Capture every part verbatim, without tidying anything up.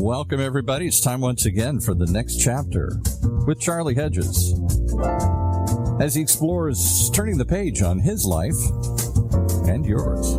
Welcome, everybody. It's time once again for the next chapter with Charlie Hedges as he explores turning the page on his life and yours.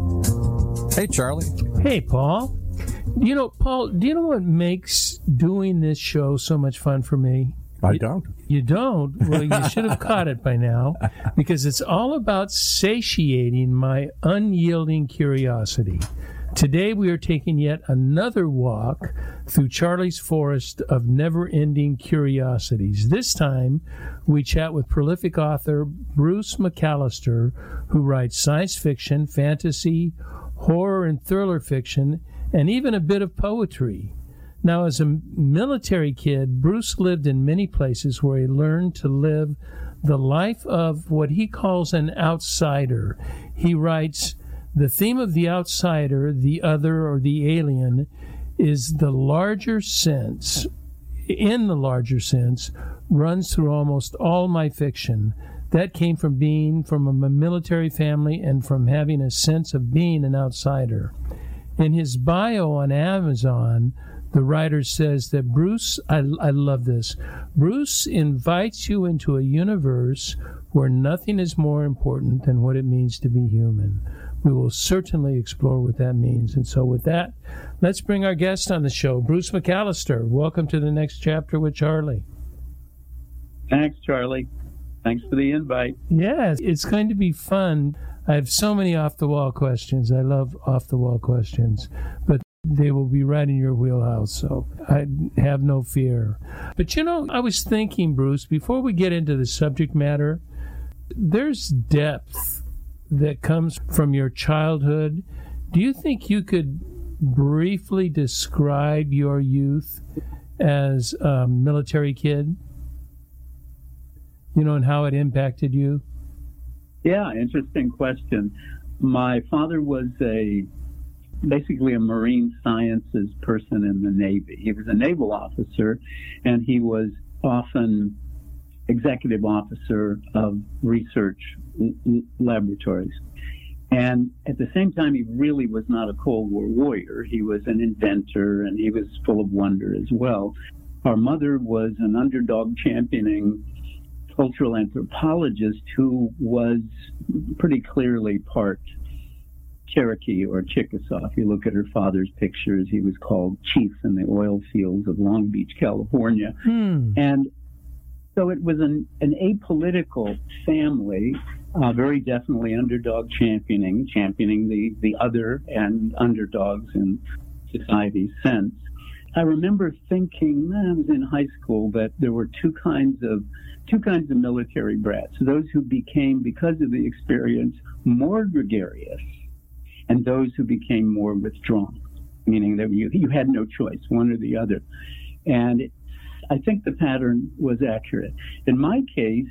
Hey, Charlie. Hey, Paul. You know, Paul, do you know what makes doing this show so much fun for me? I you, don't. You don't? Well, you should have caught it by now, because it's all about satiating my unyielding curiosity. Today we are taking yet another walk through Charlie's forest of never-ending curiosities. This time we chat with prolific author Bruce McAllister, who writes science fiction, fantasy, horror and thriller fiction, and even a bit of poetry. Now, as a military kid, Bruce lived in many places where he learned to live the life of what he calls an outsider. He writes, "The theme of the outsider, the other, or the alien is the larger sense, in the larger sense, runs through almost all my fiction. That came from being from a military family and from having a sense of being an outsider." In his bio on Amazon, the writer says that Bruce, I, I love this, Bruce invites you into a universe where nothing is more important than what it means to be human. We will certainly explore what that means. And so with that, let's bring our guest on the show, Bruce McAllister. Welcome to the next chapter with Charlie. Thanks, Charlie. Thanks for the invite. Yes, it's going to be fun. I have so many off-the-wall questions. I love off-the-wall questions, but they will be right in your wheelhouse, so I have no fear. But, you know, I was thinking, Bruce, before we get into the subject matter, there's depth that comes from your childhood. Do you think you could briefly describe your youth as a military kid? You know, and how it impacted you? Yeah, interesting question. My father was a basically a marine sciences person in the Navy. He was a naval officer, and he was often executive officer of research l- laboratories. And at the same time, he really was not a Cold War warrior. He was an inventor, and he was full of wonder as well. Our mother was an underdog championing cultural anthropologist who was pretty clearly part Cherokee or Chickasaw. If you look at her father's pictures, he was called chief in the oil fields of Long Beach, California. Hmm. And so it was an, an apolitical family, uh, very definitely underdog championing, championing the, the other and underdogs in society's sense. I remember thinking, when I was in high school, that there were two kinds of two kinds of military brats: those who became, because of the experience, more gregarious, and those who became more withdrawn, meaning that you, you had no choice, one or the other. And it, I think the pattern was accurate. In my case,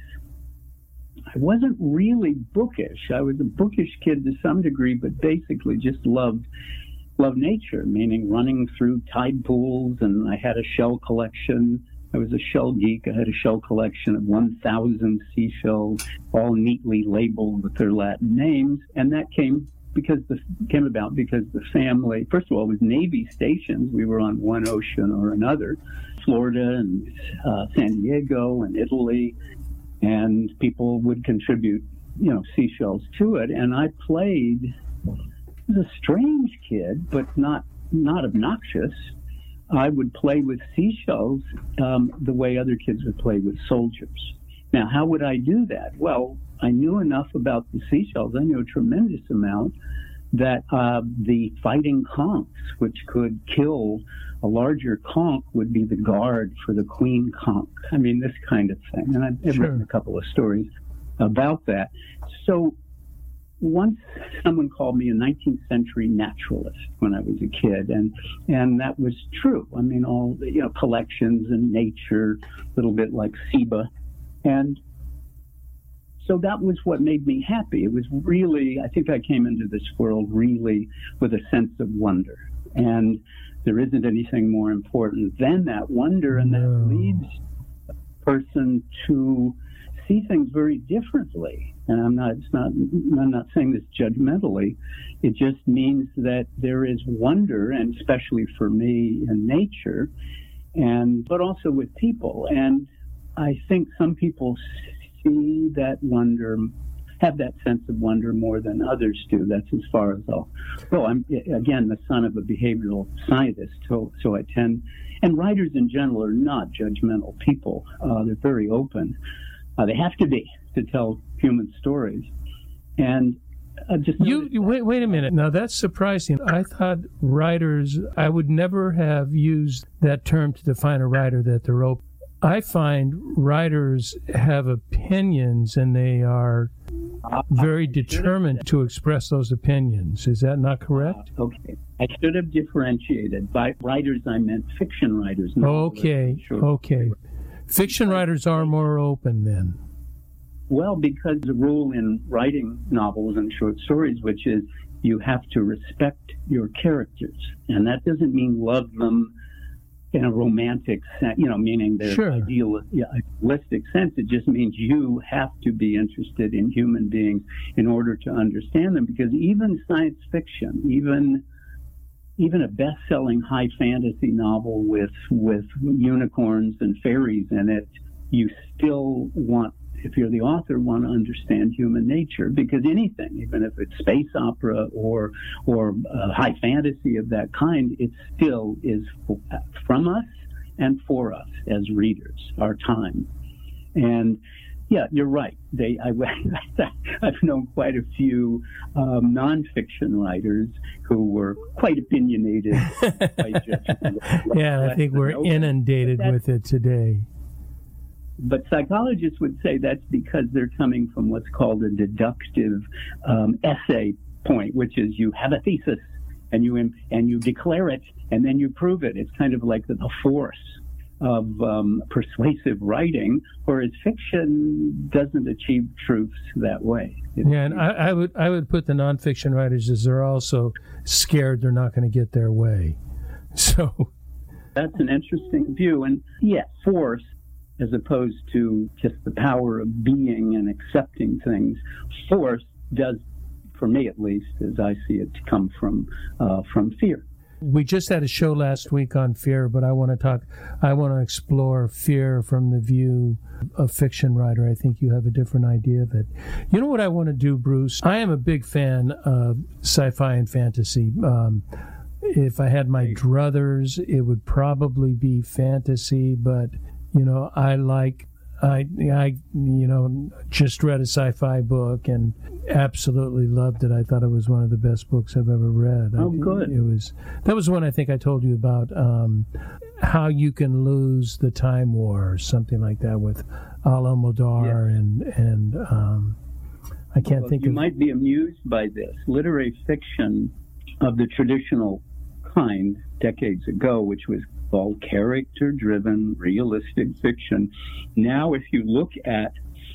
I wasn't really bookish. I was a bookish kid to some degree, but basically just loved loved nature, meaning running through tide pools, and I had a shell collection. I was a shell geek. I had a shell collection of one thousand seashells, all neatly labeled with their Latin names, and that came because the came about because the family, first of all, was Navy stations. We were on one ocean or another, Florida and uh, San Diego and Italy, and people would contribute, you know, seashells to it. And I played. I was a strange kid, but not not obnoxious. I would play with seashells um, the way other kids would play with soldiers. Now, how would I do that? Well, I knew enough about the seashells. I knew a tremendous amount that uh, the fighting conchs, which could kill a larger conch, would be the guard for the queen conch. I mean, this kind of thing. And I've Sure. written a couple of stories about that. So once someone called me a nineteenth century naturalist when I was a kid, and and that was true. I mean, all the, you know, collections and nature, a little bit like Seba. And so that was what made me happy. It was really, I think I came into this world really with a sense of wonder. And there isn't anything more important than that wonder, and that No. leads a person to see things very differently. and I'm not, it's not, I'm not saying this judgmentally. It just means that there is wonder, and especially for me in nature, and but also with people. And I think some people see that wonder, have that sense of wonder more than others do. That's as far as I'll go. I'm, again, the son of a behavioral scientist, so, so I tend, and writers in general are not judgmental people. Uh, they're very open. Uh, they have to be to tell human stories. And uh, just you, you wait wait a minute. Now that's surprising. I thought writers, I would never have used that term to define a writer, that they're open. I find writers have opinions, and they are very determined to express those opinions. Is that not correct? Uh, okay. I should have differentiated. By writers, I meant fiction writers. Okay, okay. Fiction writers are more open then. Well, because the rule in writing novels and short stories, which is you have to respect your characters. And that doesn't mean love them in a romantic sense, you know, meaning their sure. ideal, yeah, idealistic sense. It just means you have to be interested in human beings in order to understand them. Because even science fiction, even even a best-selling high fantasy novel with with unicorns and fairies in it, you still want, if you're the author, want to understand human nature, because anything, even if it's space opera or or uh, high fantasy of that kind, it still is from us and for us as readers, our time. And yeah, you're right. They, I, I've known quite a few um, nonfiction writers who were quite opinionated. quite yeah, I think we're inundated with it today. But psychologists would say that's because they're coming from what's called a deductive um, essay point, which is you have a thesis and you and you declare it and then you prove it. It's kind of like the, the force of um, persuasive writing, whereas fiction doesn't achieve truths that way. It's, yeah, and I, I would I would put the nonfiction writers as they're also scared they're not going to get their way. So that's an interesting view, and yes, yeah, force, as opposed to just the power of being and accepting things. Force does, for me at least, as I see it, come from uh, from fear. We just had a show last week on fear, but I want to talk, I want to explore fear from the view of fiction writer. I think you have a different idea of it. You know what I want to do, Bruce? I am a big fan of sci-fi and fantasy. Um, if I had my druthers, it would probably be fantasy, but you know, I like, I, I, you know, just read a sci-fi book and absolutely loved it. I thought it was one of the best books I've ever read. Oh, I, good. It was, that was one I think I told you about, um, How You Can Lose the Time War, or something like that, with Al-Modovar, yes. and, and um, I can't well, think you of... You might be amused by this. Literary fiction of the traditional kind decades ago, which was called character-driven, realistic fiction. Now, if you look at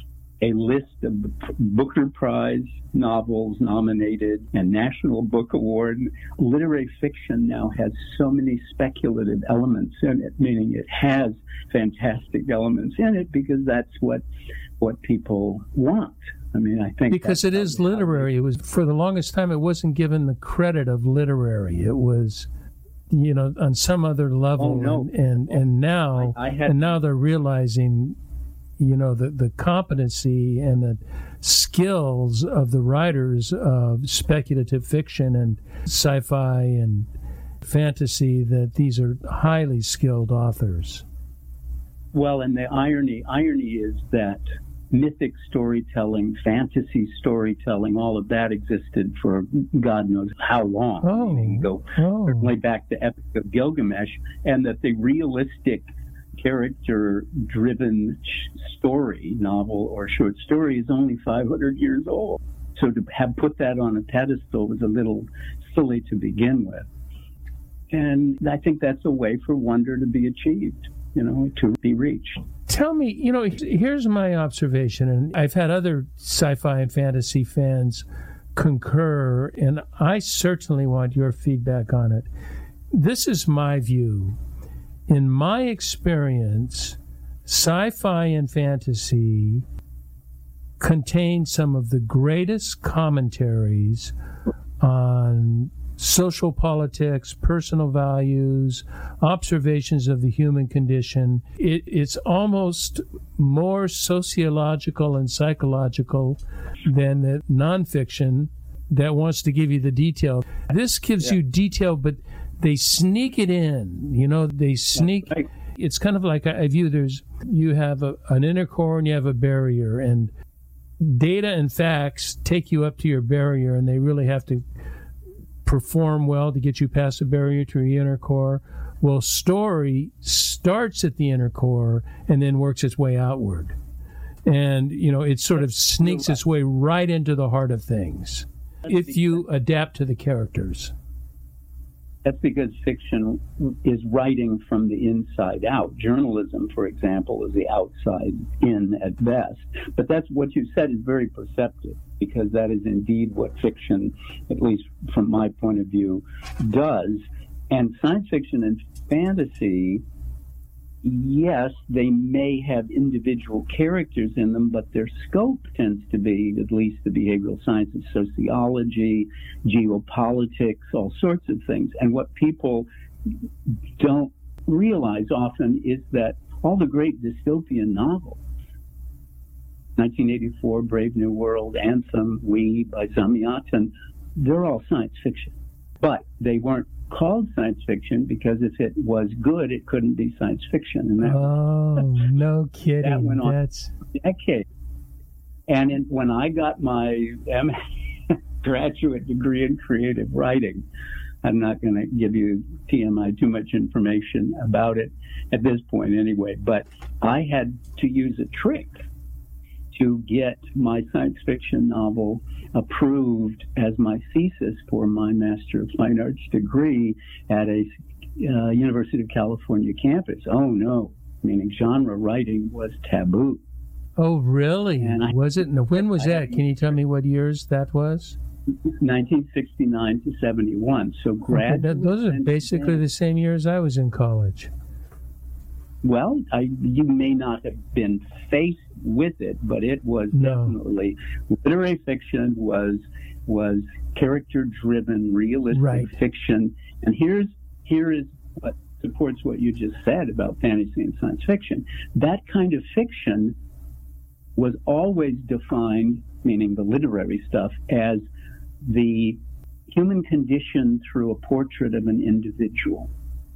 a list of the Booker Prize novels nominated and National Book Award, literary fiction now has so many speculative elements in it, meaning it has fantastic elements in it because that's what what people want. I mean, I think because it is literary. It was, for the longest time, it wasn't given the credit of literary. It was, you know, on some other level, oh, no. and, and and now I, I had, and now they're realizing, you know, the the competency and the skills of the writers of speculative fiction and sci-fi and fantasy, that these are highly skilled authors. Well, and the irony irony is that mythic storytelling, fantasy storytelling, all of that existed for God knows how long. Oh, meaning go oh. certainly back to Epic of Gilgamesh, and that the realistic character-driven story, novel or short story, is only five hundred years old. So to have put that on a pedestal was a little silly to begin with. And I think that's a way for wonder to be achieved, you know, to be reached. Tell me, you know, here's my observation, and I've had other sci-fi and fantasy fans concur, and I certainly want your feedback on it. This is my view. In my experience, sci-fi and fantasy contains some of the greatest commentaries on social politics, personal values, observations of the human condition. It, it's almost more sociological and psychological than the nonfiction that wants to give you the detail. This gives yeah. you detail, but they sneak it in. You know, they sneak. Right. It's kind of like I view there's you have a, an inner core and you have a barrier, and data and facts take you up to your barrier, and they really have to perform well to get you past the barrier to your inner core. Well, story starts at the inner core and then works its way outward. And, you know, it sort of sneaks its way right into the heart of things if you adapt to the characters. That's because fiction is writing from the inside out. Journalism, for example, is the outside in at best. But that's what you said is very perceptive, because that is indeed what fiction, at least from my point of view, does. And science fiction and fantasy, yes, they may have individual characters in them, but their scope tends to be, at least the behavioral sciences, sociology, geopolitics, all sorts of things. And what people don't realize often is that all the great dystopian novels, nineteen eighty-four, Brave New World, Anthem, We by Zamyatin, they're all science fiction. But they weren't called science fiction because if it was good, it couldn't be science fiction. And that, oh, no kidding. That went on That's... decades. And in, when I got my M A graduate degree in creative writing, I'm not going to give you T M I too much information about it at this point anyway, but I had to use a trick to get my science fiction novel approved as my thesis for my Master of Fine Arts degree at a uh, University of California campus. Oh, no, meaning genre writing was taboo. Oh, really? And I, was it? When was I, that? Can you tell me what years that was? nineteen sixty-nine to seventy-one. So grad. Okay, those are basically the same years I was in college. Well, I, you may not have been faced with it, but it was no. definitely literary fiction was was character-driven, realistic right. fiction. And here's here is what supports what you just said about fantasy and science fiction. That kind of fiction was always defined, meaning the literary stuff, as the human condition through a portrait of an individual.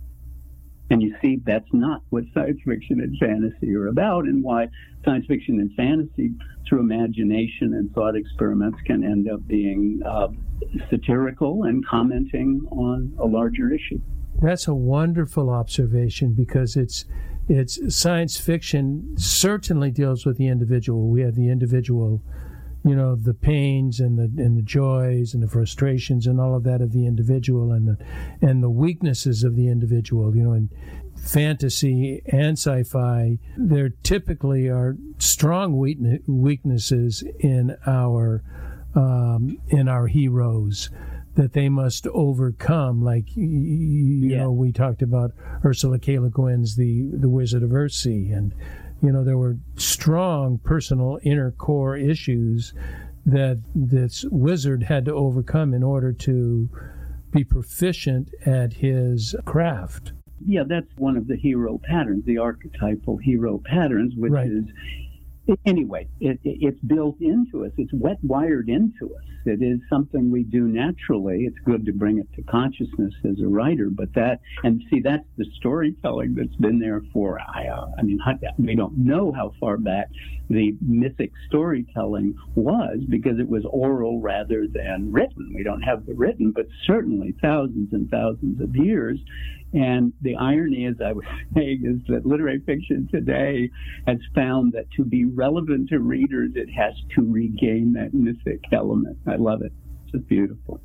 And you see, that's not what science fiction and fantasy are about, and why science fiction and fantasy, through imagination and thought experiments, can end up being uh, satirical and commenting on a larger issue. That's a wonderful observation, because it's it's science fiction certainly deals with the individual. We have the individual, you know, the pains and the and the joys and the frustrations and all of that of the individual, and the and the weaknesses of the individual. You know, in fantasy and sci-fi, there typically are strong weaknesses in our um, in our heroes that they must overcome. Like, you yeah. know, we talked about Ursula K. Le Guin's The the Wizard of Earthsea, and you know, there were strong personal inner core issues that this wizard had to overcome in order to be proficient at his craft. Yeah, that's one of the hero patterns, the archetypal hero patterns, which right. is, anyway, it, it, it's built into us. It's wet wired into us. It is something we do naturally. It's good to bring it to consciousness as a writer, but that, and see, that's the storytelling that's been there for, I, uh, I mean, we don't know how far back the mythic storytelling was, because it was oral rather than written. We don't have the written, but certainly thousands and thousands of years. And the irony, as I was saying, is that literary fiction today has found that to be relevant to readers, it has to regain that mythic element. I love it. It's just beautiful.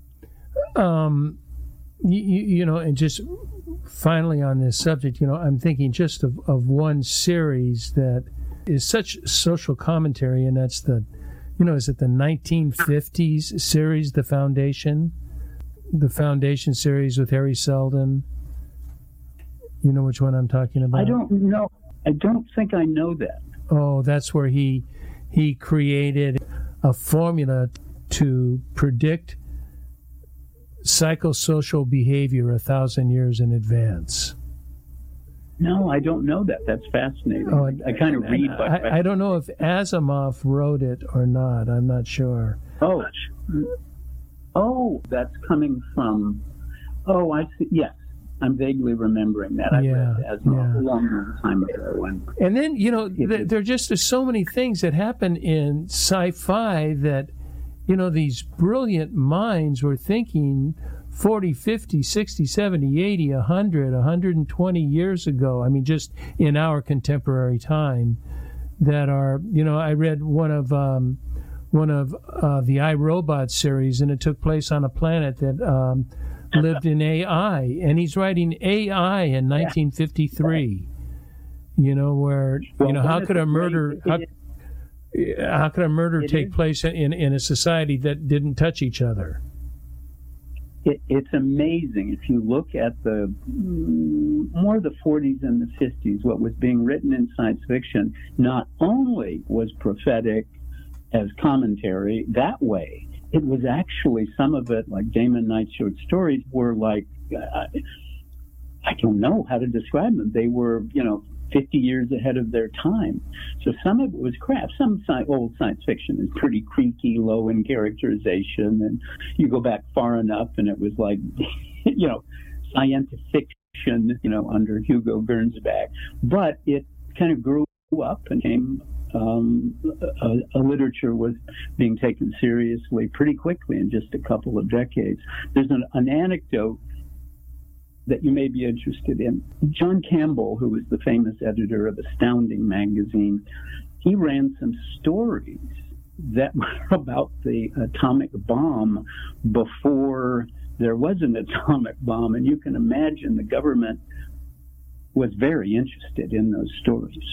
Um, you, you know, and just finally on this subject, you know, I'm thinking just of, of one series that is such social commentary, and that's the, you know, is it the nineteen fifties series, The Foundation? The Foundation series with Harry Seldon. You know which one I'm talking about? I don't know. I don't think I know that. Oh, that's where he he created a formula to predict psychosocial behavior a thousand years in advance. No, I don't know that. That's fascinating. Oh, I, I kind of read. I, I, I don't know if Asimov wrote it or not. I'm not sure. Oh, oh, that's coming from. Oh, I see. Yes, I'm vaguely remembering that. I yeah, read Asimov yeah. a long, long time ago. And, and then you know, th- there just are so many things that happen in sci-fi that, you know, these brilliant minds were thinking forty, fifty, sixty, seventy, eighty, one hundred, one hundred twenty years ago. I mean, just in our contemporary time, that are, you know, I read one of um, one of uh, the iRobot series, and it took place on a planet that um, lived in A I, and he's writing A I in nineteen fifty-three. You know, where, well, you know, how could a murder... How, how could a murder take is. place in, in a society that didn't touch each other? It, it's amazing. If you look at the more the forties and the fifties, what was being written in science fiction not only was prophetic as commentary that way, it was actually some of it, like Damon Knight's short stories, were like, uh, I don't know how to describe them. They were, you know, fifty years ahead of their time. So some of it was craft. Some sci- old science fiction is pretty creaky, low in characterization, and you go back far enough and it was like, you know, scientific fiction, you know, under Hugo Gernsback. But it kind of grew up and came, um, a, a literature was being taken seriously pretty quickly in just a couple of decades. There's an, an anecdote that you may be interested in. John Campbell, who was the famous editor of Astounding magazine, he ran some stories that were about the atomic bomb before there was an atomic bomb. And you can imagine the government was very interested in those stories.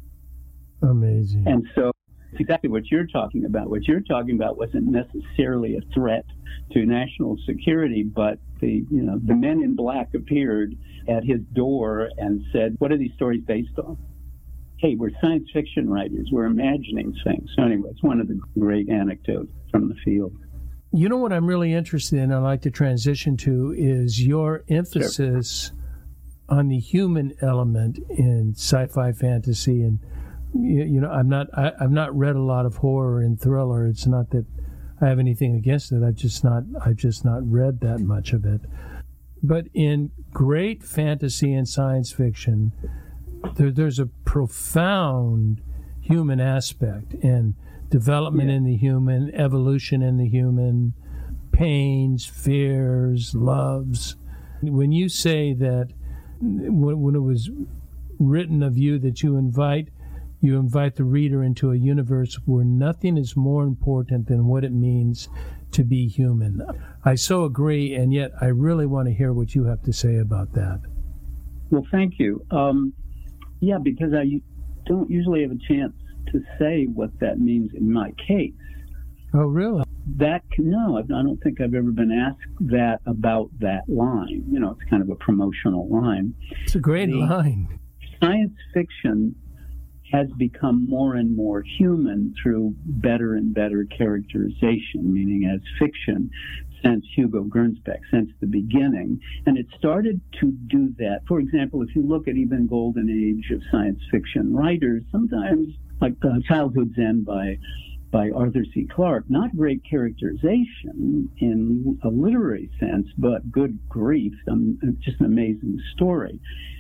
Amazing. And so it's exactly what you're talking about. What you're talking about wasn't necessarily a threat to national security, but the you know the men in black appeared at his door and said, "What are these stories based on?" Hey, we're science fiction writers. We're imagining things. So anyway, it's one of the great anecdotes from the field. You know what I'm really interested in, I'd like to transition to, is your emphasis sure. on the human element in sci-fi fantasy. And you, you know, I'm not I, I've not read a lot of horror and thriller. It's not that I have anything against it. I've just not I've just not read that much of it. But in great fantasy and science fiction, there, there's a profound human aspect and development yeah. in the human, evolution in the human, pains, fears, loves. When you say that, when, when it was written of you that you invite You invite the reader into a universe where nothing is more important than what it means to be human. I so agree, and yet I really want to hear what you have to say about that. Well, thank you. Um, yeah, because I don't usually have a chance to say what that means in my case. Oh, really? That no, I don't think I've ever been asked that about that line. You know, it's kind of a promotional line. It's a great the line. Science fiction has become more and more human through better and better characterization, meaning as fiction, since Hugo Gernsback, since the beginning. And it started to do that. For example, if you look at even Golden Age of science fiction writers, sometimes, like uh, Childhood's End by by Arthur C. Clarke, not great characterization in a literary sense, but good grief, um, just an amazing story.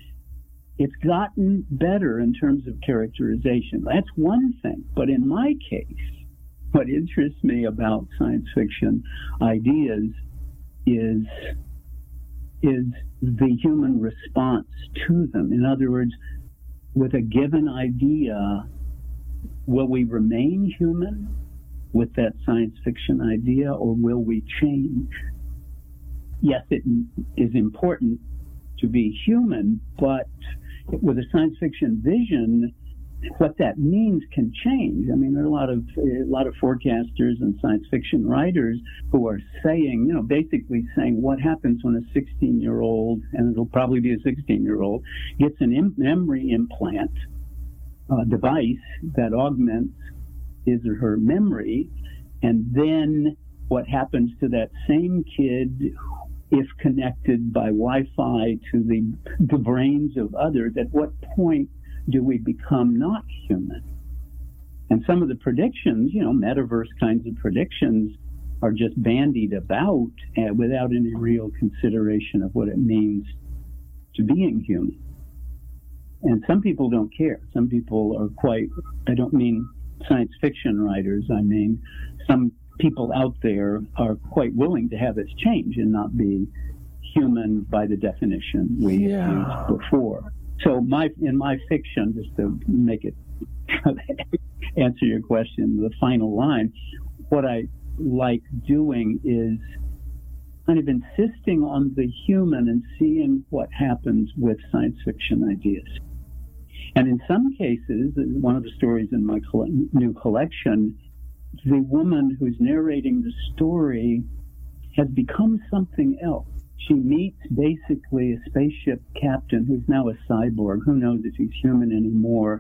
It's gotten better in terms of characterization. That's one thing. But in my case, what interests me about science fiction ideas is, is the human response to them. In other words, with a given idea, will we remain human with that science fiction idea, or will we change? Yes, it is important to be human, but with a science fiction vision, what that means can change. I mean, there are a lot of a lot of forecasters and science fiction writers who are saying, you know, basically saying what happens when a sixteen-year-old, and it'll probably be a sixteen-year-old, gets an im- memory implant uh, device that augments his or her memory, and then what happens to that same kid if connected by Wi-Fi to the, the brains of others. At what point do we become not human? And some of the predictions, you know, metaverse kinds of predictions, are just bandied about uh, without any real consideration of what it means to being human. And some people don't care. Some people are quite, I don't mean science fiction writers, I mean some people out there are quite willing to have this change and not be human by the definition we yeah. used before. So my in my fiction, just to make it answer your question, the final line, what I like doing is kind of insisting on the human and seeing what happens with science fiction ideas. And in some cases, one of the stories in my coll- new collection, the woman who's narrating the story has become something else. She meets basically a spaceship captain who's now a cyborg, who knows if he's human anymore,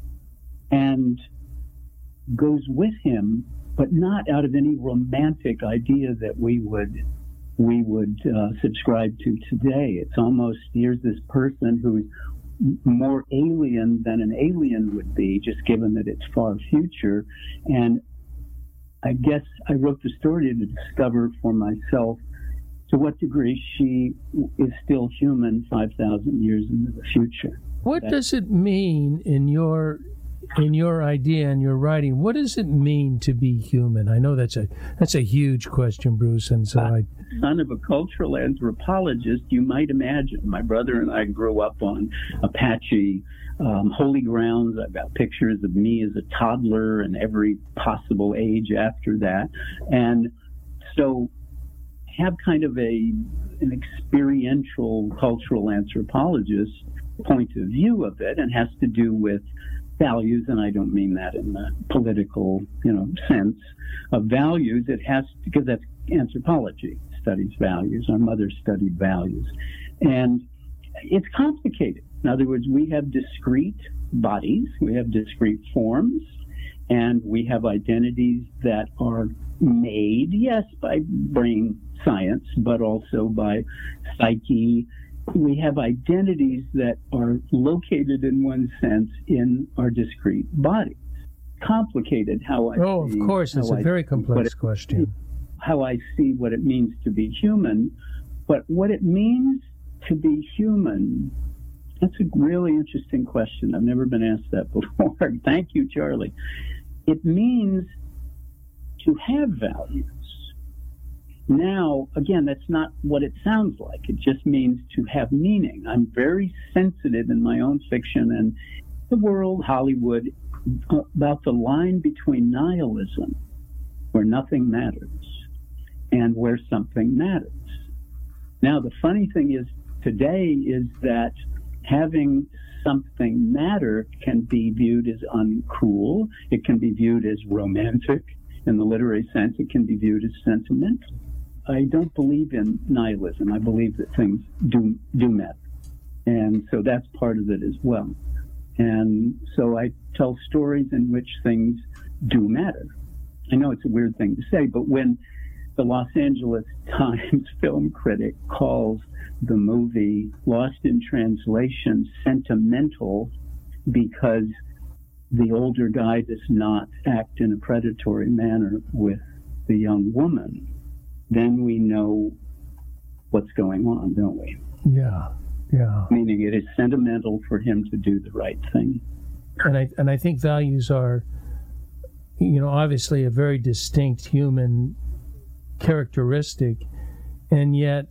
and goes with him, but not out of any romantic idea that we would we would uh, subscribe to today. It's almost, here's this person who's more alien than an alien would be, just given that it's far future. And I guess I wrote the story to discover for myself to what degree she is still human five thousand years into the future. What That's, does it mean in your in your idea and your writing? What does it mean to be human? I know that's a that's a huge question, Bruce, and so I. Son of a cultural anthropologist, you might imagine. My brother and I grew up on Apache um, holy grounds. I've got pictures of me as a toddler and every possible age after that, and so have kind of a an experiential cultural anthropologist point of view of it, and has to do with values, and I don't mean that in the political, you know, sense of values. It has to, because that's anthropology, studies values. Our mother studied values, and it's complicated. In other words, we have discrete bodies, we have discrete forms, and we have identities that are made, yes, by brain science, but also by psyche. We have identities that are located in one sense in our discrete bodies. Complicated how I Oh, see, of course, it's a I very complex it, question. How I see what it means to be human, but what it means to be human, that's a really interesting question. I've never been asked that before. Thank you, Charlie. It means to have values. Now, again, that's not what it sounds like. It just means to have meaning. I'm very sensitive in my own fiction and the world, Hollywood, about the line between nihilism, where nothing matters, and where something matters. Now, the funny thing is today is that having something matter can be viewed as uncool. It can be viewed as romantic. In the literary sense, it can be viewed as sentimental. I don't believe in nihilism. I believe that things do do matter. And so that's part of it as well. And so I tell stories in which things do matter. I know it's a weird thing to say, but when the Los Angeles Times film critic calls the movie Lost in Translation sentimental because the older guy does not act in a predatory manner with the young woman, then we know what's going on, don't we? Yeah, yeah. Meaning it is sentimental for him to do the right thing. And I and I think values are, you know, obviously a very distinct human characteristic, and yet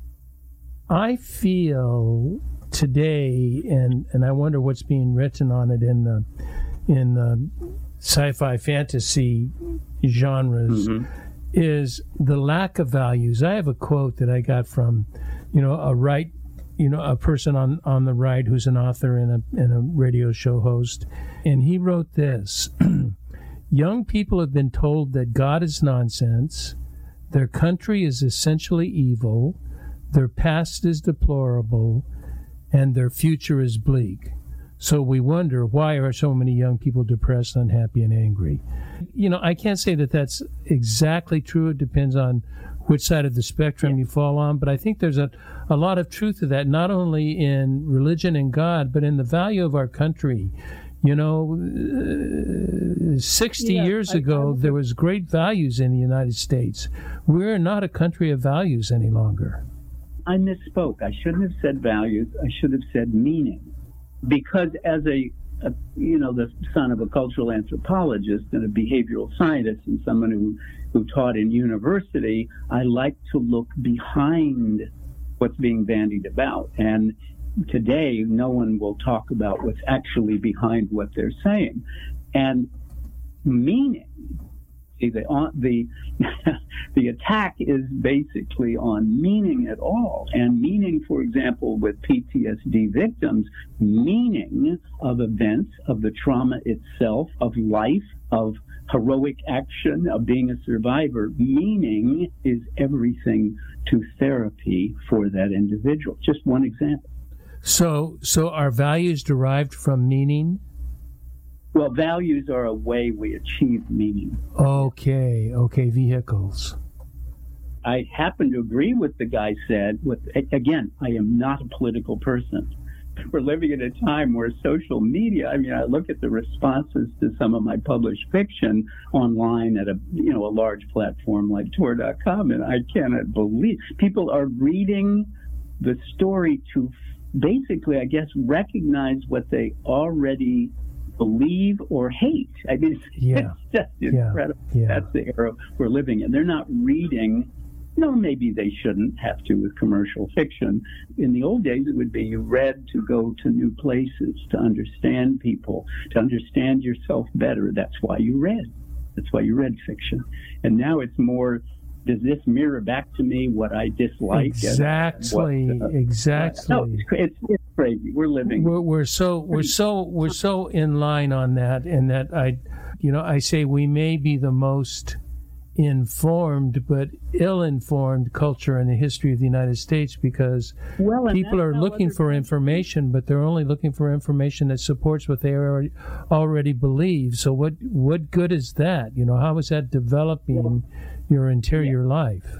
I feel today, and, and I wonder what's being written on it in the in the sci-fi fantasy genres, mm-hmm. is the lack of values. I have a quote that I got from, you know, a right, you know, a person on, on the right who's an author and a and a radio show host, and he wrote this: "Young people have been told that God is nonsense, their country is essentially evil, their past is deplorable, and their future is bleak. So we wonder, why are so many young people depressed, unhappy, and angry? You know, I can't say that that's exactly true. It depends on which side of the spectrum you fall on. But I think there's a, a lot of truth to that, not only in religion and God, but in the value of our country. You know, uh, sixty yeah, years I, ago, I, there was great values in the United States. We're not a country of values any longer. I misspoke. I shouldn't have said values. I should have said meaning. Because as a, a, you know, the son of a cultural anthropologist and a behavioral scientist and someone who, who taught in university, I like to look behind what's being bandied about. And today, no one will talk about what's actually behind what they're saying. And meaning, see, the, the, the attack is basically on meaning at all. And meaning, for example, with P T S D victims, meaning of events, of the trauma itself, of life, of heroic action, of being a survivor. Meaning is everything to therapy for that individual. Just one example. So, so are values derived from meaning? Well, values are a way we achieve meaning. Okay, okay, vehicles. I happen to agree with the guy said, with, again, I am not a political person. We're living in a time where social media, I mean, I look at the responses to some of my published fiction online at a, you know, a large platform like Tor dot com, and I cannot believe people are reading the story to basically, I guess, recognize what they already believe or hate. I mean, it's, yeah. it's just incredible. Yeah. Yeah. That's the era we're living in. They're not reading. No, maybe they shouldn't have to with commercial fiction. In the old days, it would be you read to go to new places, to understand people, to understand yourself better. That's why you read. That's why you read fiction. And now it's more, does this mirror back to me what I dislike? Exactly, what, uh, exactly. No, it's, it's, it's crazy. We're living. We're, we're so we're so we're so in line on that, and that I, you know, I say we may be the most informed but ill-informed culture in the history of the United States, because well, people are looking for information, but they're only looking for information that supports what they already, already believe. So what what good is that? You know, how is that developing your interior yeah. life?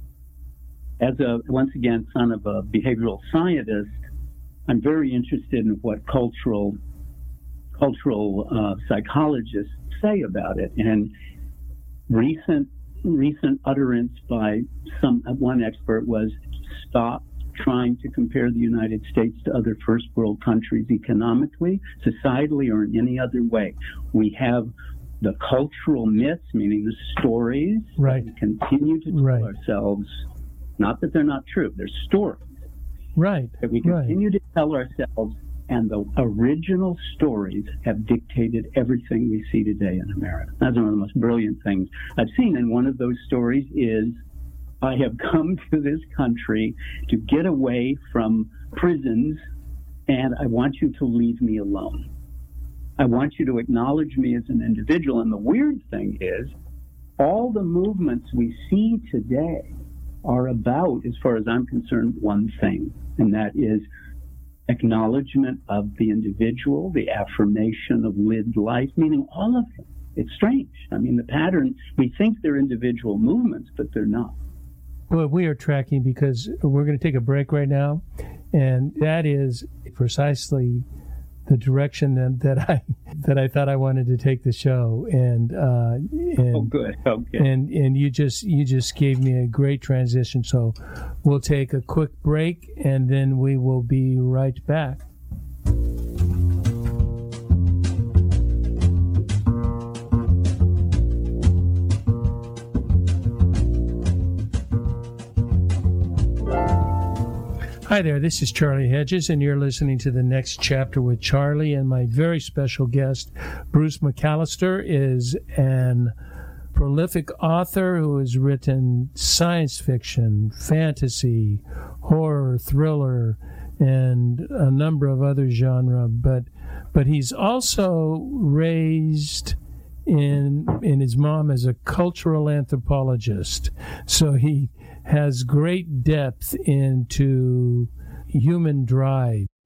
As a, once again, son of a behavioral scientist, I'm very interested in what cultural cultural uh, psychologists say about it. And recent recent utterance by some one expert was, stop trying to compare the United States to other first world countries economically, societally, or in any other way. We have the cultural myths, meaning the stories right. that we continue to tell right. ourselves, not that they're not true, they're stories. Right. That we continue right. to tell ourselves, and the original stories have dictated everything we see today in America. That's one of the most brilliant things I've seen. And one of those stories is, I have come to this country to get away from prisons, and I want you to leave me alone. I want you to acknowledge me as an individual. And the weird thing is, all the movements we see today are about, as far as I'm concerned, one thing, and that is acknowledgement of the individual, the affirmation of lived life, meaning all of it. It's strange. I mean, the pattern, we think they're individual movements, but they're not. Well, we are tracking, because we're going to take a break right now, and that is precisely the direction that, that I that I thought I wanted to take the show. And uh, and oh, good. Okay. And and you just you just gave me a great transition. So we'll take a quick break, and then we will be right back. Hi there, this is Charlie Hedges, and you're listening to The Next Chapter with Charlie, and my very special guest, Bruce McAllister, is an prolific author who has written science fiction, fantasy, horror, thriller, and a number of other genres, but but he's also raised in in his mom as a cultural anthropologist, so he has great depth into human drive.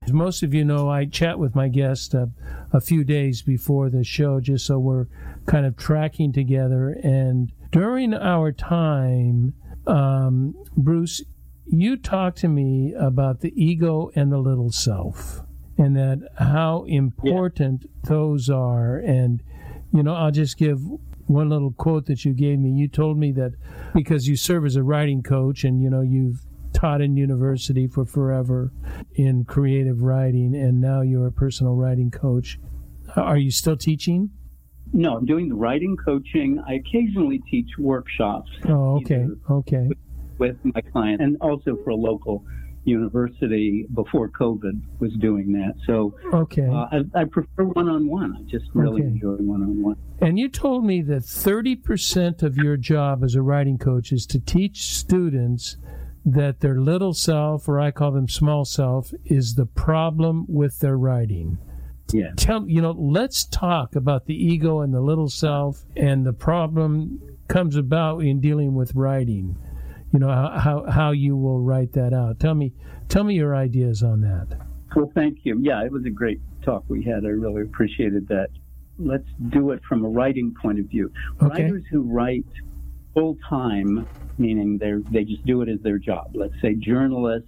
As most of you know, I chat with my guest uh, a few days before the show, just so we're kind of tracking together. And during our time, um, Bruce, you talked to me about the ego and the little self, and that how important yeah. those are. And, you know, I'll just give one little quote that you gave me. You told me that because you serve as a writing coach and, you know, you've taught in university for forever in creative writing, and now you're a personal writing coach. Are you still teaching? No, I'm doing the writing coaching. I occasionally teach workshops. Oh, okay, okay. With, with my clients, and also for a local university before COVID was doing that. So okay, uh, I, I prefer one-on-one. I just really okay. enjoy one-on-one. And you told me that thirty percent of your job as a writing coach is to teach students that their little self, or I call them small self, is the problem with their writing. Yeah. Tell you know, let's talk about the ego and the little self, and the problem comes about in dealing with writing. You know, how how, how you will write that out. Tell me tell me your ideas on that. Well, thank you. Yeah, it was a great talk we had. I really appreciated that. Let's do it from a writing point of view. Okay. Writers who write full time, meaning they they just do it as their job. Let's say journalists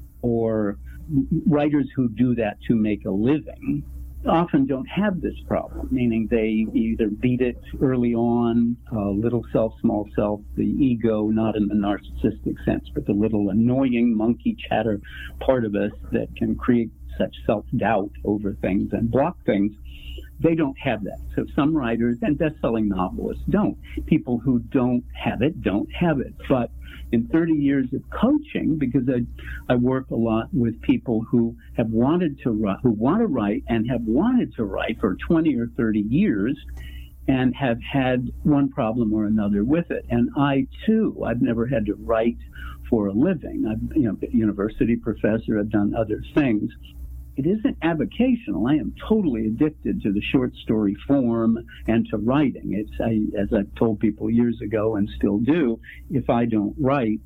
or writers who do that to make a living often don't have this problem, meaning they either beat it early on, uh, little self, small self, the ego, not in the narcissistic sense, but the little annoying monkey chatter part of us that can create such self-doubt over things and block things. They don't have that. So some writers and best-selling novelists don't. People who don't have it don't have it. But in thirty years of coaching, because I, I work a lot with people who have wanted to write, who want to write and have wanted to write for twenty or thirty years and have had one problem or another with it. And I, too, I've never had to write for a living. I've, you know, been a university professor. I've done other things. It isn't avocational. I am totally addicted to the short story form and to writing. It's, I, as I've told people years ago and still do, if I don't write,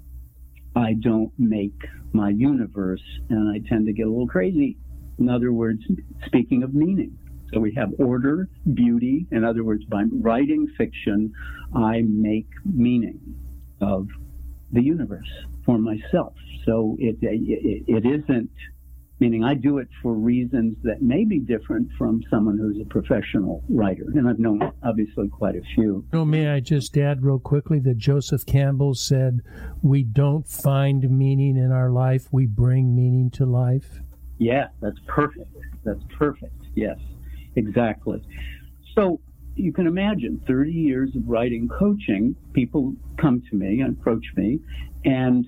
I don't make my universe, and I tend to get a little crazy. In other words, speaking of meaning. So we have order, beauty. In other words, by writing fiction, I make meaning of the universe for myself. So it, it, it isn't, meaning I do it for reasons that may be different from someone who's a professional writer. And I've known, obviously, quite a few. Oh, may I just add real quickly that Joseph Campbell said, we don't find meaning in our life, we bring meaning to life? Yeah, that's perfect. That's perfect. Yes, exactly. So you can imagine thirty years of writing coaching, people come to me and approach me, and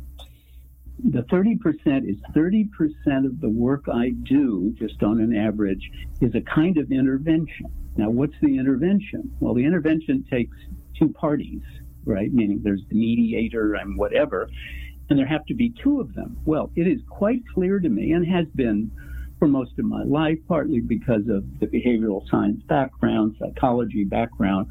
the thirty percent is thirty percent of the work I do, just on an average, is a kind of intervention. Now, what's the intervention? Well, the intervention takes two parties, right? Meaning there's the mediator and whatever, and there have to be two of them. Well, it is quite clear to me, and has been for most of my life, partly because of the behavioral science background, psychology background,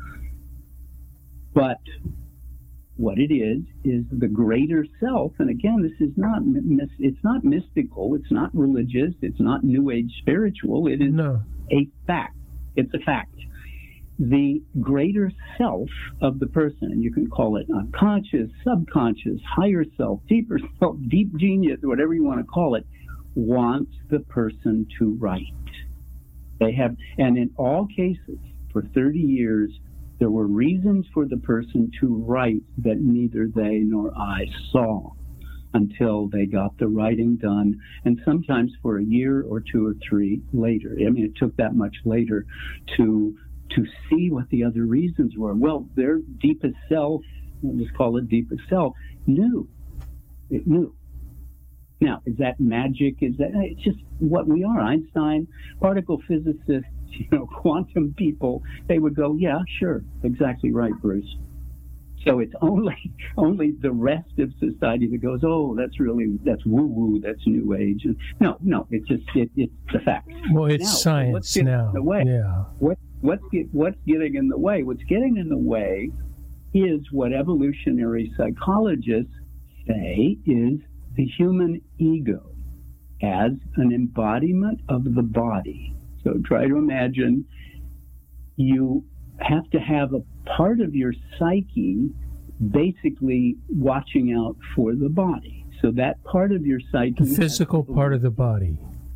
but what it is, is the greater self. And again, this is not, it's not mystical. It's not religious. It's not New Age spiritual. It is no. a fact. It's a fact. The greater self of the person, and you can call it unconscious, subconscious, higher self, deeper self, deep genius, whatever you want to call it, wants the person to write. They have, and in all cases, for thirty years, there were reasons for the person to write that neither they nor I saw until they got the writing done, and sometimes for a year or two or three later. I mean, it took that much later to to see what the other reasons were. Well, their deepest self, we'll just call it deepest self, knew. It knew. Now, is that magic? Is that, it's just what we are. Einstein, particle physicists, you know, quantum people, they would go, yeah, sure, exactly right, Bruce. So it's only only the rest of society that goes, oh, that's really, that's woo-woo, that's New Age. And no, no, it's just, it, it's the fact. Well, it's now, science what's getting now. In the way? Yeah. What, what's, get, what's getting in the way? What's getting in the way is what evolutionary psychologists say is the human ego. as an embodiment of the body. So try to imagine you have to have a part of your psyche basically watching out for the body. So that part of your psyche... The physical part of the body.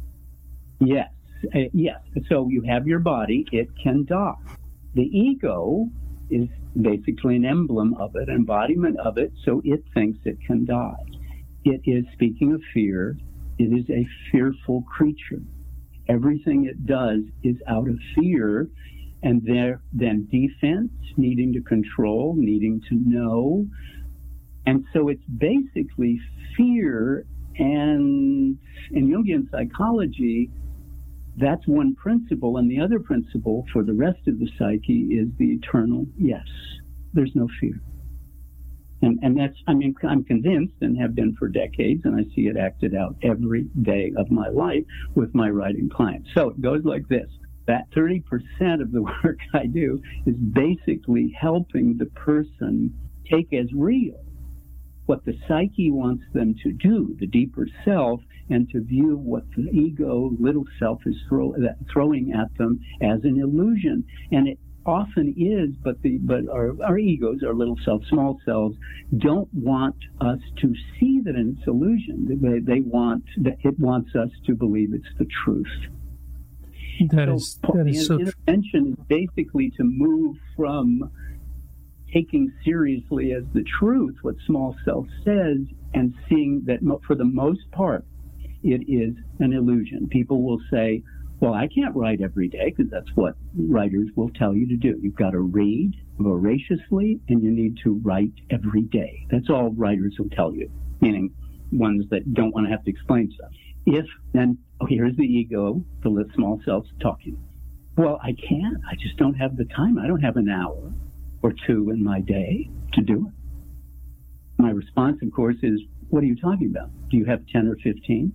Yes. Uh, yes. So you have your body. It can die. The ego is basically an emblem of it, embodiment of it, so it thinks it can die. It is, speaking of fear, it is a fearful creature. Everything it does is out of fear, and there then defense, needing to control, needing to know. And so it's basically fear, and in Jungian psychology, that's one principle, and the other principle for the rest of the psyche is the eternal yes. There's no fear. And and that's, I mean, I'm convinced and have been for decades, and I see it acted out every day of my life with my writing clients. So it goes like this. That thirty percent of the work I do is basically helping the person take as real what the psyche wants them to do, the deeper self, and to view what the ego, little self, is throw, that, throwing at them as an illusion. And it often is, but the but our, our egos, our little self, small selves, don't want us to see that it's illusion. They, they want, it wants us to believe it's the truth. That so, is, that is so intervention is basically to move from taking seriously as the truth what small self says and seeing that for the most part it is an illusion. People will say, well, I can't write every day, because that's what writers will tell you to do. You've got to read voraciously and you need to write every day. That's all writers will tell you, meaning ones that don't want to have to explain stuff. If then, oh, here's the ego, the small self talking. Well, I can't. I just don't have the time. I don't have an hour or two in my day to do it. My response, of course, is, what are you talking about? Do you have ten or fifteen?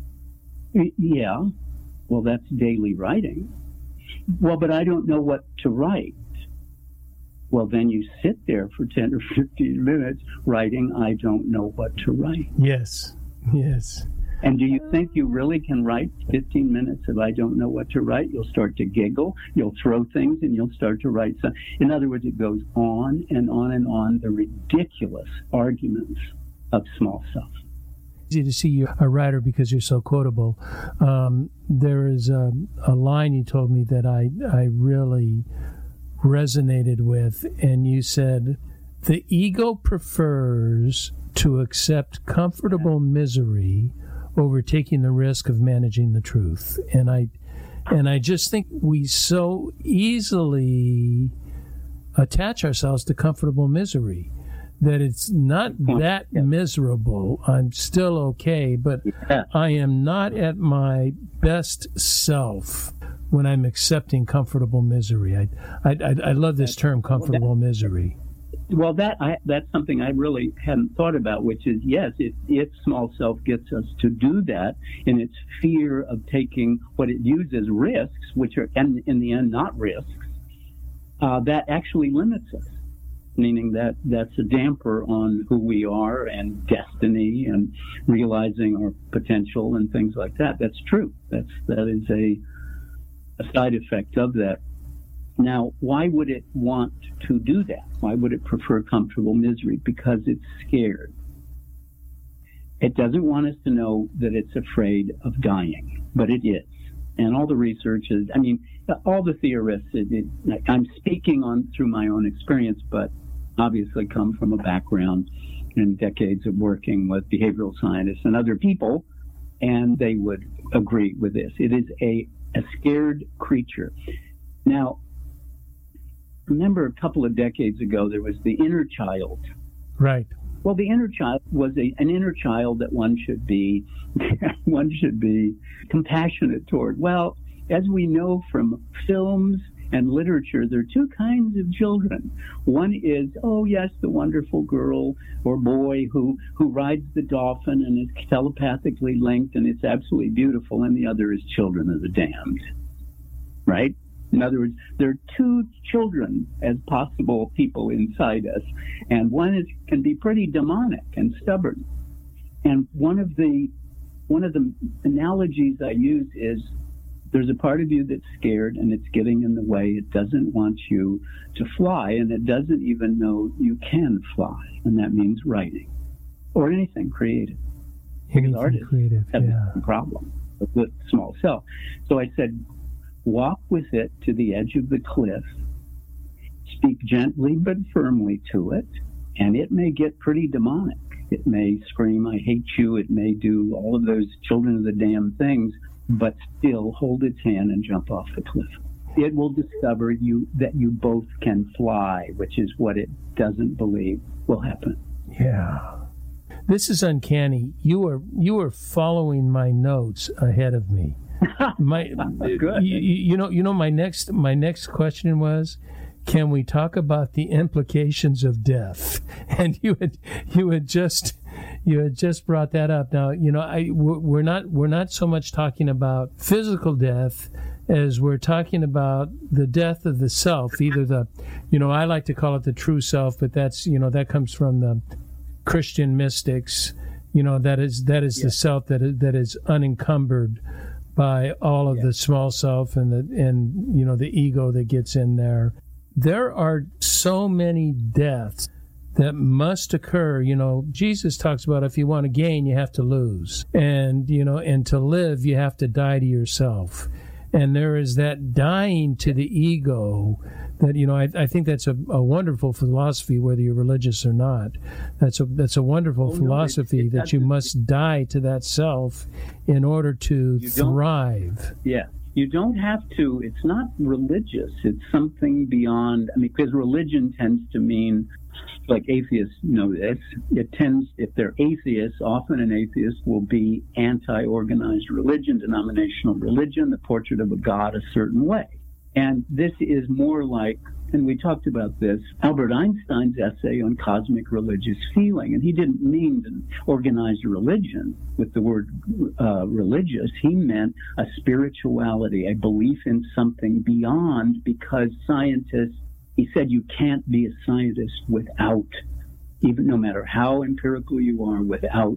Yeah. Well, that's daily writing. Well, but I don't know what to write. Well, then you sit there for ten or fifteen minutes writing, I don't know what to write. Yes, yes. And do you think you really can write fifteen minutes if I don't know what to write? You'll start to giggle, you'll throw things, and you'll start to write some. In other words, it goes on and on and on, the ridiculous arguments of small self. Easy to see you're a writer because you're so quotable. Um, there is a, a line you told me that I, I really resonated with, and you said, the ego prefers to accept comfortable misery over taking the risk of managing the truth. And I and I just think we so easily attach ourselves to comfortable misery that it's not that yeah. miserable. I'm still okay, but yeah. I am not at my best self when I'm accepting comfortable misery. I I, I, I love this term, comfortable misery. Well, that I, that's something I really hadn't thought about, which is, yes, if, if small self gets us to do that, and its fear of taking what it views as risks, which are in, in the end not risks, uh, that actually limits us, meaning that that's a damper on who we are and destiny and realizing our potential and things like that. That's true. That's, that is a, a side effect of that. Now, why would it want to do that? Why would it prefer comfortable misery? Because it's scared. It doesn't want us to know that it's afraid of dying, but it is. And all the research is, I mean, all the theorists, it, it, I'm speaking on through my own experience, but obviously come from a background and decades of working with behavioral scientists and other people, and they would agree with this. It is a, a scared creature. Now, remember a couple of decades ago, there was the inner child. Right. Well, the inner child was a, an inner child that one should be, one should be compassionate toward. Well, as we know from films and literature, there are two kinds of children. One is, oh yes, the wonderful girl or boy who, who rides the dolphin and is telepathically linked and it's absolutely beautiful, and the other is children of the damned. Right? In other words, there are two children as possible people inside us, and one is can be pretty demonic and stubborn. And one of the one of the analogies I use is there's a part of you that's scared and it's getting in the way. It doesn't want you to fly, and it doesn't even know you can fly. And that means writing or anything creative. Anything artists creative, have yeah. the problem with the small self. So I said, walk with it to the edge of the cliff, speak gently but firmly to it, and it may get pretty demonic. It may scream, I hate you. It may do all of those children of the damn things, but still hold its hand and jump off the cliff. It will discover you that you both can fly, which is what it doesn't believe will happen. Yeah. This is uncanny. You are you are following my notes ahead of me. My Good. You, you know you know my next my next question was, can we talk about the implications of death? And you had you had just you had just brought that up. Now, you know, I we're not we're not so much talking about physical death as we're talking about the death of the self, either the, you know, I like to call it the true self, but that's, you know, that comes from the Christian mystics. You know, that is that is yes. the self that is, that is unencumbered by all of yes. the small self and the and you know the ego that gets in there. There are so many deaths that must occur. You know, Jesus talks about if you want to gain, you have to lose. And, you know, and to live, you have to die to yourself. And there is that dying to the ego that, you know, I, I think that's a, a wonderful philosophy, whether you're religious or not. That's a that's a wonderful oh, philosophy no, it, it that you must die to that self in order to thrive. Yeah. You don't have to, it's not religious, it's something beyond, I mean, because religion tends to mean, like atheists know this, it tends, if they're atheists, often an atheist will be anti-organized religion, denominational religion, the portrait of a god a certain way. And this is more like, and we talked about this, Albert Einstein's essay on cosmic religious feeling, and he didn't mean an organized religion with the word uh, religious. He meant a spirituality, a belief in something beyond, because scientists, he said you can't be a scientist without, even no matter how empirical you are, without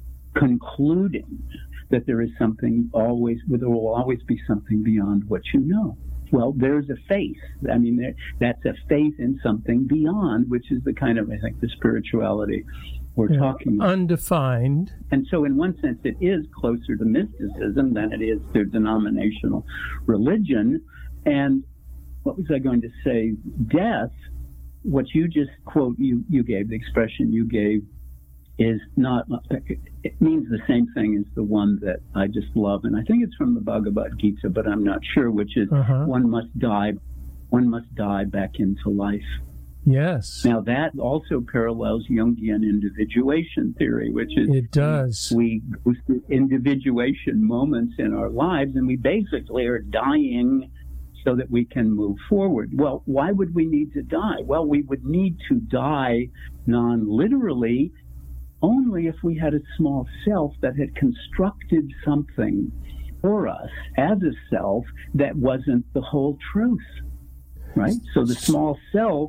concluding that there is something always, there will always be something beyond what you know. Well, there's a faith. I mean, there, that's a faith in something beyond, which is the kind of, I think, the spirituality we're yeah, talking about. Undefined. And so in one sense, it is closer to mysticism than it is to denominational religion. And what was I going to say? Death, what you just quote, you, you gave, the expression you gave, is not, it means the same thing as the one that I just love. And I think it's from the Bhagavad Gita, but I'm not sure, which is uh-huh. one must die, one must die back into life. Yes. Now that also parallels Jungian individuation theory, which is it does. We go through individuation moments in our lives, and we basically are dying so that we can move forward. Well, why would we need to die? Well, we would need to die non-literally only if we had a small self that had constructed something for us as a self that wasn't the whole truth, right? So the small self,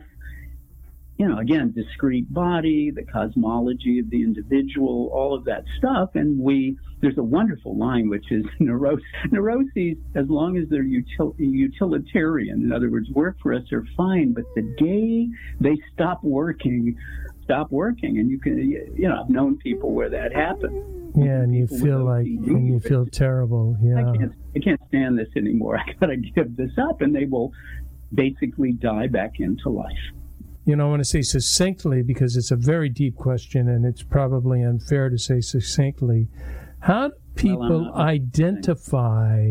you know, again, discrete body, the cosmology of the individual, all of that stuff. And we, there's a wonderful line, which is neuroses, neuroses as long as they're util, utilitarian, in other words, work for us are fine, but the day they stop working, stop working. And you can, you know, I've known people where that happened. Yeah, and you feel like, and you feel terrible. Yeah. I can't, I can't stand this anymore. I got to give this up. And they will basically die back into life. You know, I want to say succinctly, because it's a very deep question, and it's probably unfair to say succinctly. How do people well, identify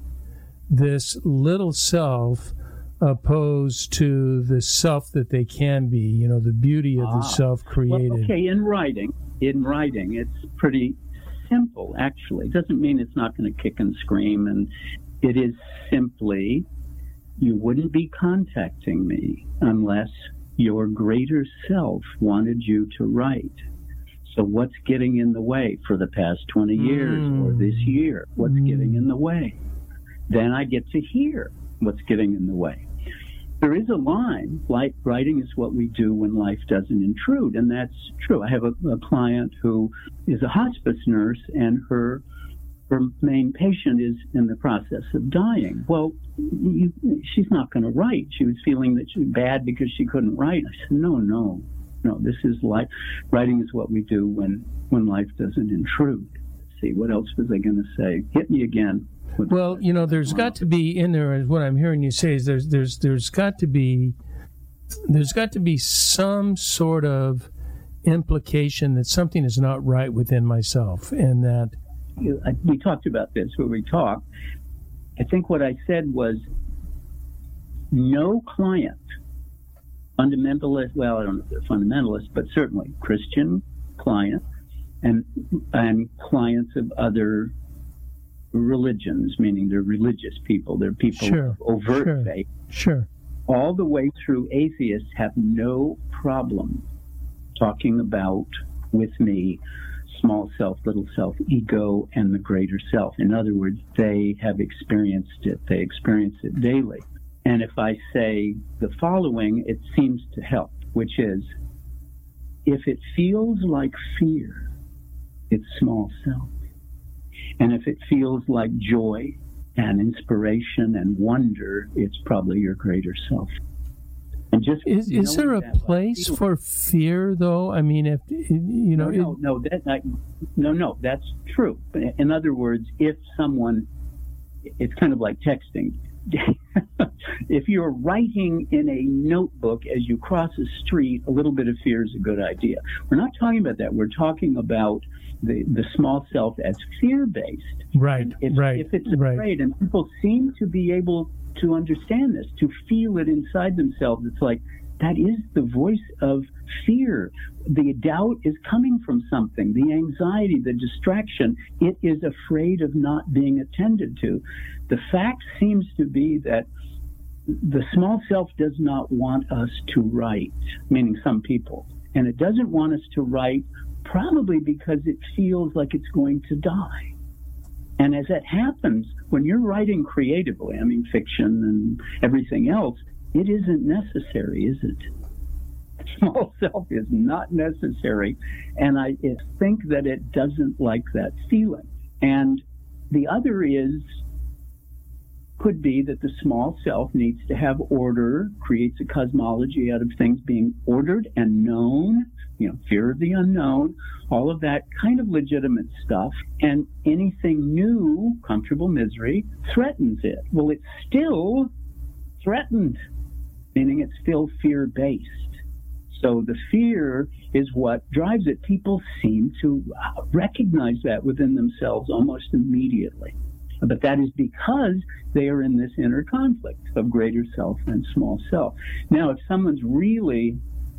this little self opposed to the self that they can be, you know, the beauty of ah, the self created? Well, okay, in writing, in writing, it's pretty simple, actually. It doesn't mean it's not going to kick and scream, and it is simply, you wouldn't be contacting me unless your greater self wanted you to write. So what's getting in the way for the past twenty years mm. or this year? What's mm. getting in the way? Then I get to hear what's getting in the way. there is a line, like writing is what we do when life doesn't intrude, and that's true. I have a, a client who is a hospice nurse, and her her main patient is in the process of dying. Well, you, she's not going to write. She was feeling that she was bad because she couldn't write. I said, no, no, no, this is life. Writing is what we do when, when life doesn't intrude. Let's see, what else was I going to say? Hit me again. Well, you know, there's got to be in there, what I'm hearing you say is there's there's there's got to be there's got to be some sort of implication that something is not right within myself, and that we talked about this when we talked. I think what I said was no client, fundamentalist, well, I don't know if they're fundamentalists, but certainly Christian client and and clients of other religions, meaning they're religious people, they're people sure, of overt sure, faith. Sure. All the way through, atheists have no problem talking about, with me, small self, little self, ego, and the greater self. In other words, they have experienced it. They experience it daily. And if I say the following, it seems to help, which is, if it feels like fear, it's small self. And if it feels like joy and inspiration and wonder, it's probably your greater self. And just is is there a place like, for fear, though? I mean, if you know, no, no, no, that, I, no, no, that's true. In other words, if someone, it's kind of like texting. If you're writing in a notebook as you cross a street, a little bit of fear is a good idea. We're not talking about that. We're talking about the, the small self as fear-based. Right, if, right, if it's right. afraid, and people seem to be able to understand this, to feel it inside themselves. It's like, that is the voice of fear. The doubt is coming from something. The anxiety, the distraction, it is afraid of not being attended to. The fact seems to be that the small self does not want us to write, meaning some people. And it doesn't want us to write probably because it feels like it's going to die. And as that happens, when you're writing creatively, I mean fiction and everything else, it isn't necessary, is it? Small self is not necessary. And I think that it doesn't like that feeling. And the other is, could be that the small self needs to have order, creates a cosmology out of things being ordered and known, you know, fear of the unknown, all of that kind of legitimate stuff. And anything new, comfortable misery, threatens it. Well, it's still threatened, meaning it's still fear-based. So the fear is what drives it. People seem to recognize that within themselves almost immediately. But that is because they are in this inner conflict of greater self and small self. Now, if someone's really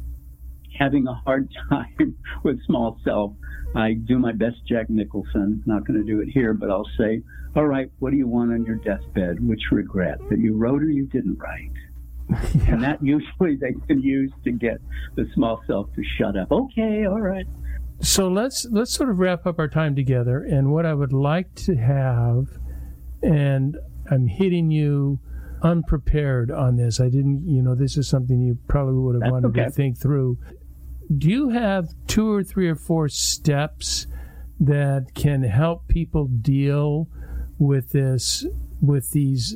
having a hard time with small self, I do my best Jack Nicholson. Not going to do it here, but I'll say, all right, what do you want on your deathbed? Which regret? That you wrote or you didn't write? Yeah. And that usually they can use to get the small self to shut up. Okay, all right. So let's let's sort of wrap up our time together. And what I would like to have, and I'm hitting you unprepared on this. I didn't, you know, this is something you probably would have That's wanted okay. to think through. Do you have two or three or four steps that can help people deal with this, with these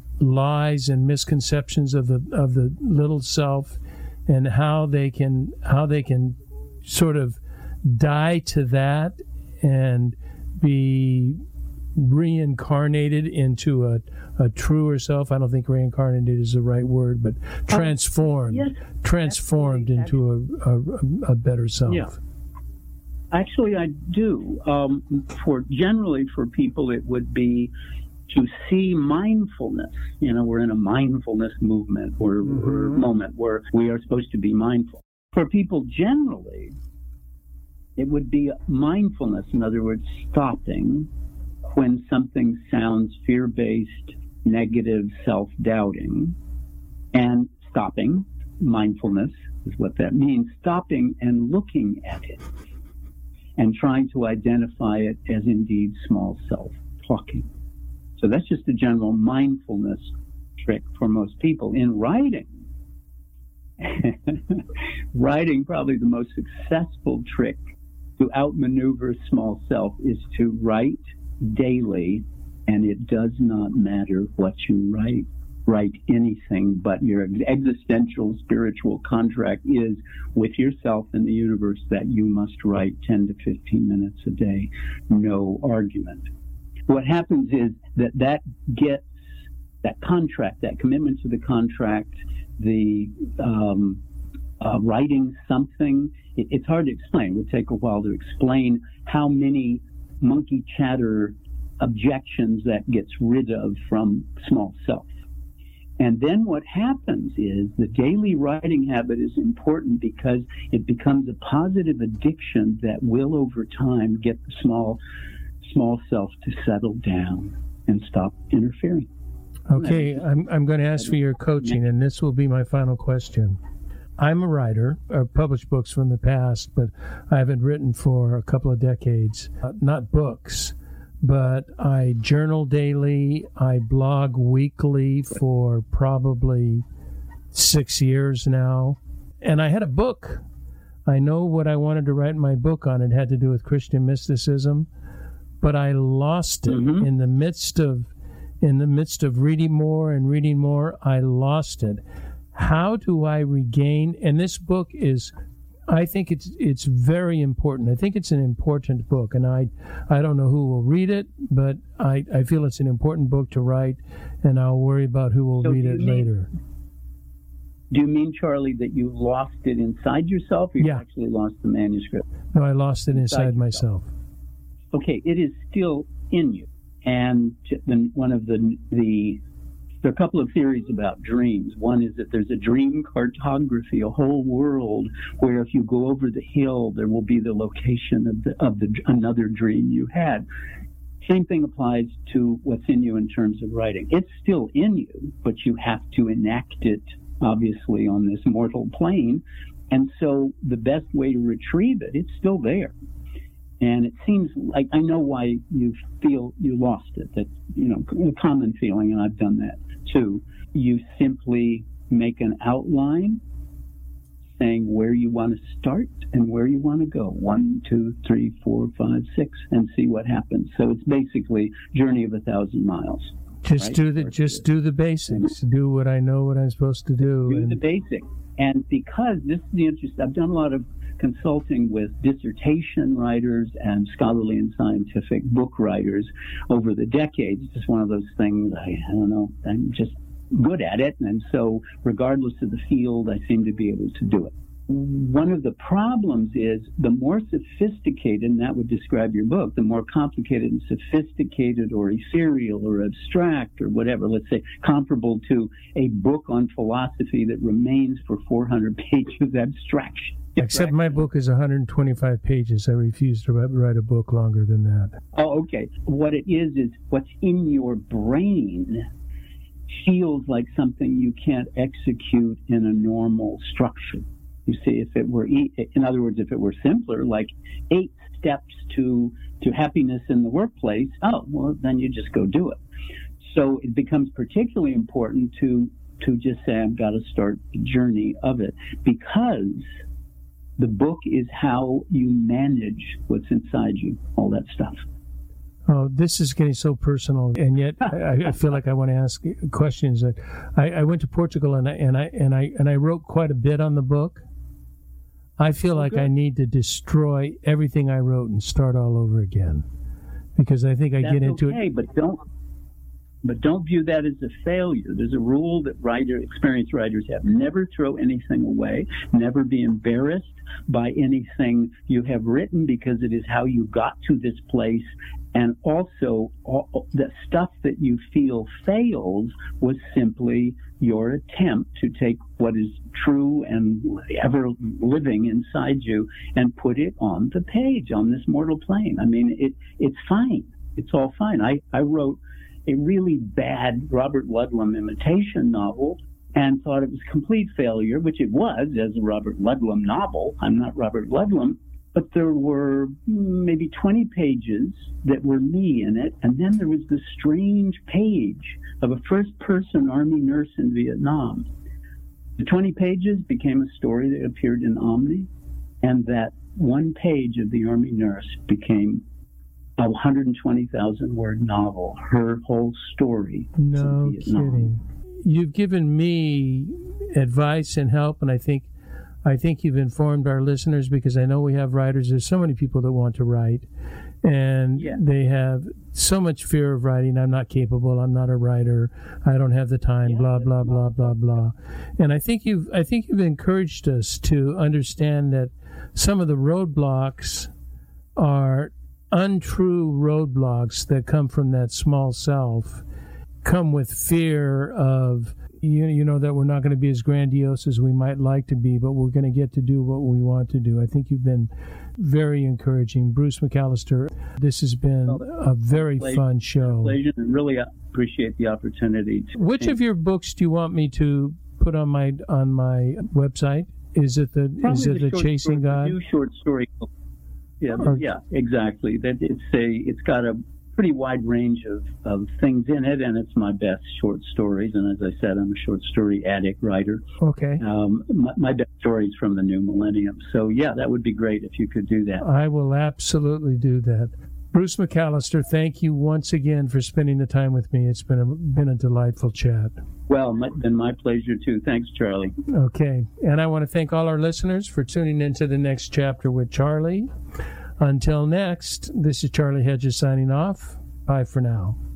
lies and misconceptions of the of the little self, and how they can how they can sort of die to that and be reincarnated into a, a truer self? I don't think reincarnated is the right word, but transformed, um, yes, transformed into a, a, a better self. Yeah. Actually, I do. Um, for generally for people, it would be to see mindfulness. You know, we're in a mindfulness movement or, mm-hmm. or moment where we are supposed to be mindful. For people generally, it would be mindfulness. In other words, stopping when something sounds fear-based, negative, self-doubting, and stopping. Mindfulness is what that means. Stopping and looking at it and trying to identify it as indeed small self talking. So that's just a general mindfulness trick for most people. In writing, writing, probably the most successful trick to outmaneuver small self is to write daily, and it does not matter what you write. Write anything, but your existential spiritual contract is with yourself and the universe that you must write ten to fifteen minutes a day. No argument. What happens is that that gets that contract, that commitment to the contract, the um, uh, writing something. It, it's hard to explain. It would take a while to explain how many monkey chatter objections that gets rid of from small self. And then what happens is the daily writing habit is important because it becomes a positive addiction that will over time get the small small self to settle down and stop interfering. Okay, I'm I'm going to ask for your coaching, and this will be my final question. I'm a writer. I've published books from the past, but I haven't written for a couple of decades. Uh, not books, but I journal daily. I blog weekly for probably six years now. And I had a book. I know what I wanted to write my book on. It had to do with Christian mysticism, but I lost it mm-hmm. in the midst of in the midst of reading more and reading more. I lost it. How do I regain? And this book is, I think it's it's very important. I think it's an important book, and I I don't know who will read it, but I, I feel it's an important book to write, and I'll worry about who will so read it mean, later. Do you mean, Charlie, that you lost it inside yourself, or you yeah. actually lost the manuscript? No, I lost it inside, inside myself. myself. Okay, it is still in you. And one of the the there are a couple of theories about dreams. One is that there's a dream cartography, a whole world where if you go over the hill, there will be the location of the of the another dream you had. Same thing applies to what's in you in terms of writing. It's still in you, but you have to enact it, obviously, on this mortal plane. And so the best way to retrieve it, it's still there. And it seems like I know why you feel you lost it. That's, you know, a common feeling, and I've done that too. You simply make an outline saying where you want to start and where you want to go. One, two, three, four, five, six, and see what happens. So it's basically journey of a thousand miles. Just right? do the just do the basics. Do what I know what I'm supposed to do. Do and... the basics. And because this is the interest, I've done a lot of consulting with dissertation writers and scholarly and scientific book writers over the decades. It's just one of those things, I, I don't know, I'm just good at it. And so regardless of the field, I seem to be able to do it. One of the problems is the more sophisticated, and that would describe your book, the more complicated and sophisticated or ethereal or abstract or whatever, let's say comparable to a book on philosophy that remains for four hundred pages abstraction. Except my book is one hundred twenty-five pages. I refuse to write a book longer than that. Oh, okay. What it is is what's in your brain feels like something you can't execute in a normal structure. You see, if it were, in other words, if it were simpler, like eight steps to to happiness in the workplace, oh, well, then you just go do it. So it becomes particularly important to to just say, I've got to start the journey of it, because the book is how you manage what's inside you, all that stuff. Oh, this is getting so personal, and yet I, I feel like I want to ask questions. That I, I went to Portugal and I and I and I and I wrote quite a bit on the book. I feel like good. I need to destroy everything I wrote and start all over again, because I think I That's get into okay, it. But don't, but don't view that as a failure. There's a rule that writer, experienced writers have: never throw anything away, never be embarrassed by anything you have written, because it is how you got to this place. And also, all, the stuff that you feel fails was simply your attempt to take what is true and ever living inside you and put it on the page, on this mortal plane. I mean, it it's fine. It's all fine. I, I wrote a really bad Robert Ludlum imitation novel and thought it was a complete failure, which it was as a Robert Ludlum novel. I'm not Robert Ludlum. But there were maybe twenty pages that were me in it, and then there was this strange page of a first-person Army nurse in Vietnam. The twenty pages became a story that appeared in Omni, and that one page of the Army nurse became a one hundred twenty thousand word novel, her whole story. No kidding. You've given me advice and help, and I think I think you've informed our listeners, because I know we have writers. There's so many people that want to write, and yeah. they have so much fear of writing. I'm not capable. I'm not a writer. I don't have the time. Yeah, blah blah blah blah blah. And I think you've I think you've encouraged us to understand that some of the roadblocks are untrue roadblocks that come from that small self, come with fear of you, you know that we're not going to be as grandiose as we might like to be, but we're going to get to do what we want to do. I think you've been very encouraging. Bruce McAllister, this has been a very fun show. Pleasure, and really appreciate the opportunity. To Which of your books do you want me to put on my on my website? Is it the Probably is it the, the Chasing story, God? The new short story. Yeah, or, yeah, exactly. That it's a it's got a pretty wide range of, of things in it, and it's my best short stories. And as I said, I'm a short story addict writer. Okay. Um, my, my best stories from the new millennium. So yeah, that would be great if you could do that. I will absolutely do that. Bruce McAllister, thank you once again for spending the time with me. It's been a been a delightful chat. Well, my, been my pleasure too. Thanks, Charlie. Okay, and I want to thank all our listeners for tuning into the next chapter with Charlie. Until next, this is Charlie Hedges signing off. Bye for now.